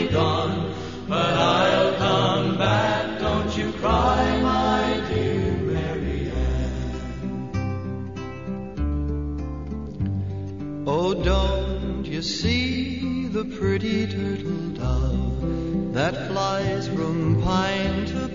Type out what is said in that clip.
gone, but I'll come back, don't you cry, my dear Mary Ann. Oh, don't you see the pretty turtle dove that flies from pine to